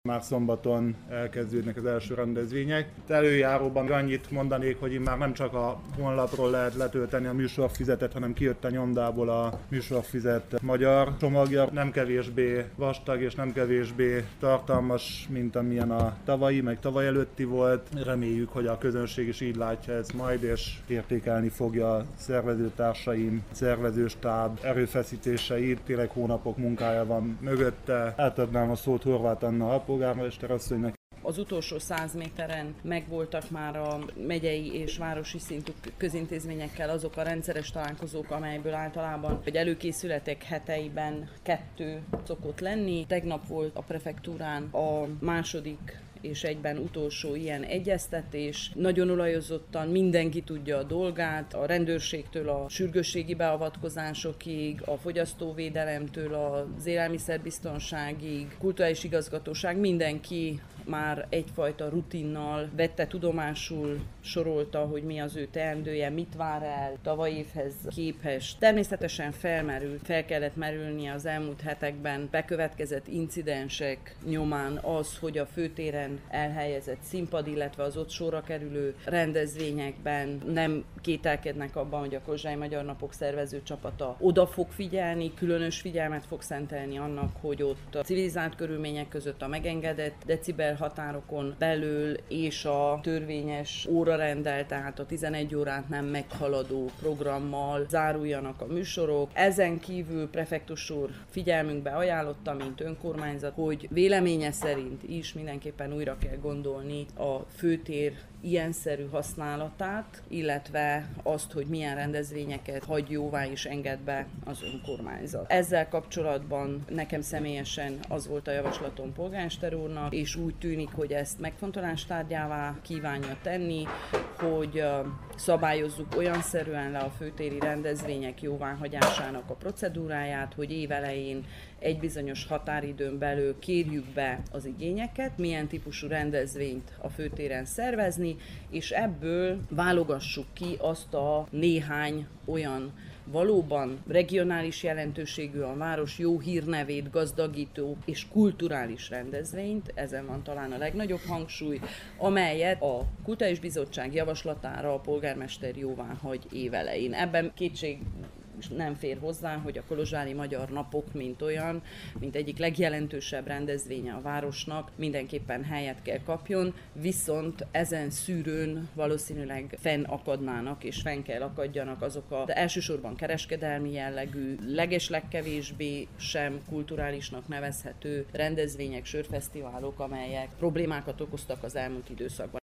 Már szombaton elkezdődnek az első rendezvények. Előjáróban annyit mondanék, hogy már nem csak a honlapról lehet letölteni a műsorfizetet, hanem kijött a nyomdából a műsorfizet magyar csomagja. Nem kevésbé vastag és nem kevésbé tartalmas, mint amilyen a tavalyi, meg tavaly előtti volt. Reméljük, hogy a közönség is így látja ezt majd, és értékelni fogja a szervezőtársaim, szervezőstáb erőfeszítéseit. Tényleg hónapok munkája van mögötte. Átadnám a szót Horváth Anna polgármester asszonynak. Az utolsó 100 méteren megvoltak már a megyei és városi szintű közintézményekkel azok a rendszeres találkozók, amelyből általában hogy előkészületek heteiben 2 szokott lenni. Tegnap volt a prefektúrán a második és egyben utolsó ilyen egyeztetés. Nagyon olajozottan mindenki tudja a dolgát, a rendőrségtől a sürgősségi beavatkozásokig, a fogyasztóvédelemtől az élelmiszerbiztonságig, kulturális igazgatóság, mindenki már egyfajta rutinnal vette tudomásul, sorolta, hogy mi az ő teendője, mit vár el tavaly évhez képest. Természetesen fel kellett merülnie az elmúlt hetekben bekövetkezett incidensek nyomán az, hogy a főtéren elhelyezett színpad, illetve az ott sorra kerülő rendezvényekben nem kételkednek abban, hogy a Kolozsvári Magyar Napok szervező csapata oda fog figyelni, különös figyelmet fog szentelni annak, hogy ott a civilizált körülmények között a megengedett decibel határokon belül és a törvényes órarendel, tehát a 11 órát nem meghaladó programmal záruljanak a műsorok. Ezen kívül prefektus úr figyelmünkbe ajánlotta, mint önkormányzat, hogy véleménye szerint is mindenképpen újra kell gondolni a főtér ilyenszerű használatát, illetve azt, hogy milyen rendezvényeket hagy jóvá és enged be az önkormányzat. Ezzel kapcsolatban nekem személyesen az volt a javaslatom polgármester úrnak, és úgy tűnik, hogy ezt megfontolás tárgyává kívánja tenni, hogy szabályozzuk olyanszerűen le a főtéri rendezvények jóváhagyásának a procedúráját, hogy évelején egy bizonyos határidőn belül kérjük be az igényeket, milyen típusú rendezvényt a főtéren szervezni, és ebből válogassuk ki azt a néhány olyan valóban regionális jelentőségű, a város jó hírnevét gazdagító és kulturális rendezvényt, ezen van talán a legnagyobb hangsúly, amelyet a Kulturális Bizottság javaslatára a polgármester jóváhagy évelején. Ebben kétség nem fér hozzá, hogy a Kolozsvári Magyar Napok, mint olyan, mint egyik legjelentősebb rendezvénye a városnak, mindenképpen helyet kell kapjon, viszont ezen szűrőn valószínűleg fennakadnának és fenn kell akadjanak azok de elsősorban kereskedelmi jellegű, legkevésbé sem kulturálisnak nevezhető rendezvények, sörfesztiválok, amelyek problémákat okoztak az elmúlt időszakban.